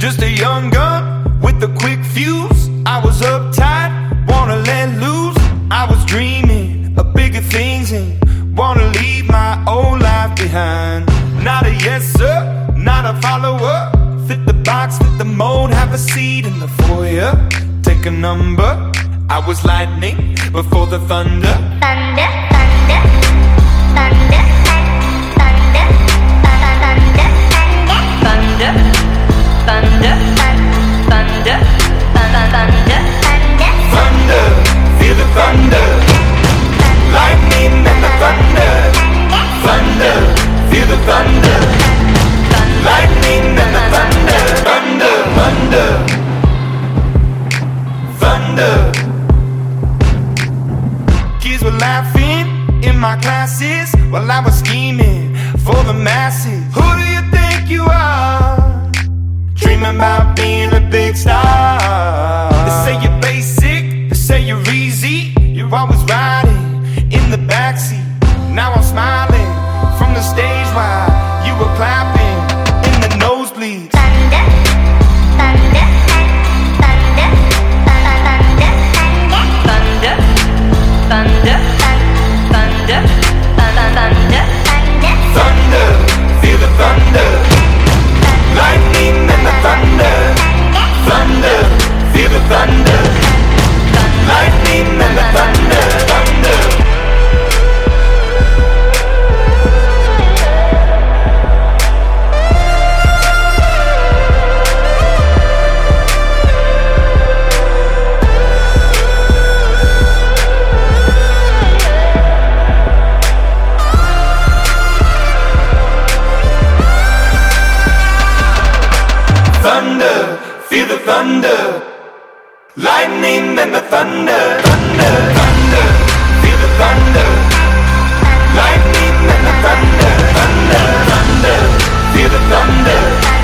Just a young gun with a quick fuse. I was uptight, wanna let loose. I was dreaming of bigger things and wanna leave my old life behind. Not a yes sir, not a follower. Fit the box, fit the mold, have a seat in the foyer. Take a number. I was lightning before the thunder. Thunder, thunder, thunder, thunder, thunder, thunder, thunder, thunder, thunder, thunder, feel the thunder. Lightning and the thunder. Thunder, feel the thunder. Lightning and the thunder. Thunder, thunder, thunder. Kids were laughing in my classes while I was scheming for the masses. Who do you think you are? Dreaming about being a big star. They say you're basic, they say you're easy. You're always riding in the backseat. Now I'm smiling from the stage while you were clapping in the nosebleeds. thunder, thunder, thunder, thunder, thunder, thunder, thunder, thunder, Thunder, feel the thunder. Lightning and the thunder. Thunder, feel the thunder. Lightning and the thunder. Thunder. Thunder, feel the thunder. Lightning and the thunder. Thunder, thunder, feel the thunder. Lightning and the thunder. Thunder, thunder, feel the thunder.